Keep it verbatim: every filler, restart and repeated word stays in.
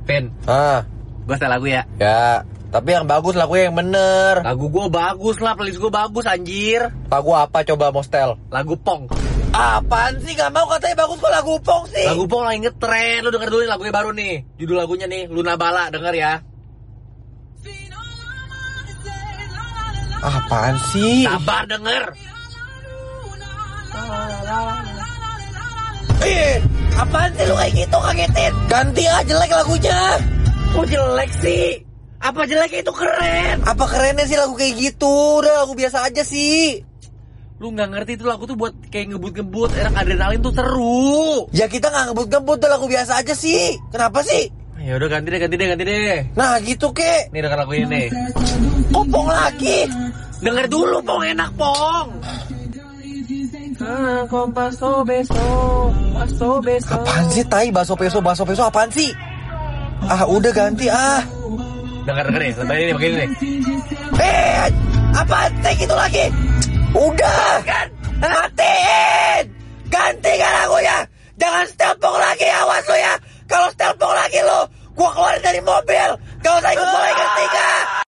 Pen, Ah, gue setel lagu ya. ya. Tapi yang bagus lagunya yang bener. Lagu gue bagus lah, playlist gue bagus anjir. Lagu apa coba mau setel? Lagu Pong. Apaan sih? Gak mau katanya bagus kok lagu Pong sih. Lagu Pong lagi ngetren. Lu denger dulu nih lagunya baru nih. Judul lagunya nih Luna Bala, denger ya. Apaan sih? Sabar denger. Eh, apaan sih lu kayak gitu kagetin? Ganti aja jelek lagunya. Kok jelek sih? Apa jeleknya itu keren? Apa kerennya sih lagu kayak gitu? Udah lagu biasa aja sih. Lu nggak ngerti itu lagu tuh buat kayak ngebut-ngebut, enak adrenalin tuh seru. Ya kita nggak ngebut-ngebut, udah lagu biasa aja sih. Kenapa sih? Ya udah ganti deh, ganti deh, ganti deh. Nah gitu kek. Nih denger lagu ini nih. Kok Pong lagi? Denger dulu Pong, enak Pong. Apaan sih tai? Baso peso, baso peso apaan sih? Ah udah ganti ah. Denger denger nih, sampai ini begini nih. Eh, apaan sih gitu lagi? Udah kan, matiin. Ganti kan lagunya. Jangan setel Pong lagi, awas lo ya. Kalau setel Pong lagi lo, gua keluarin dari mobil. Gak usah ikut bola.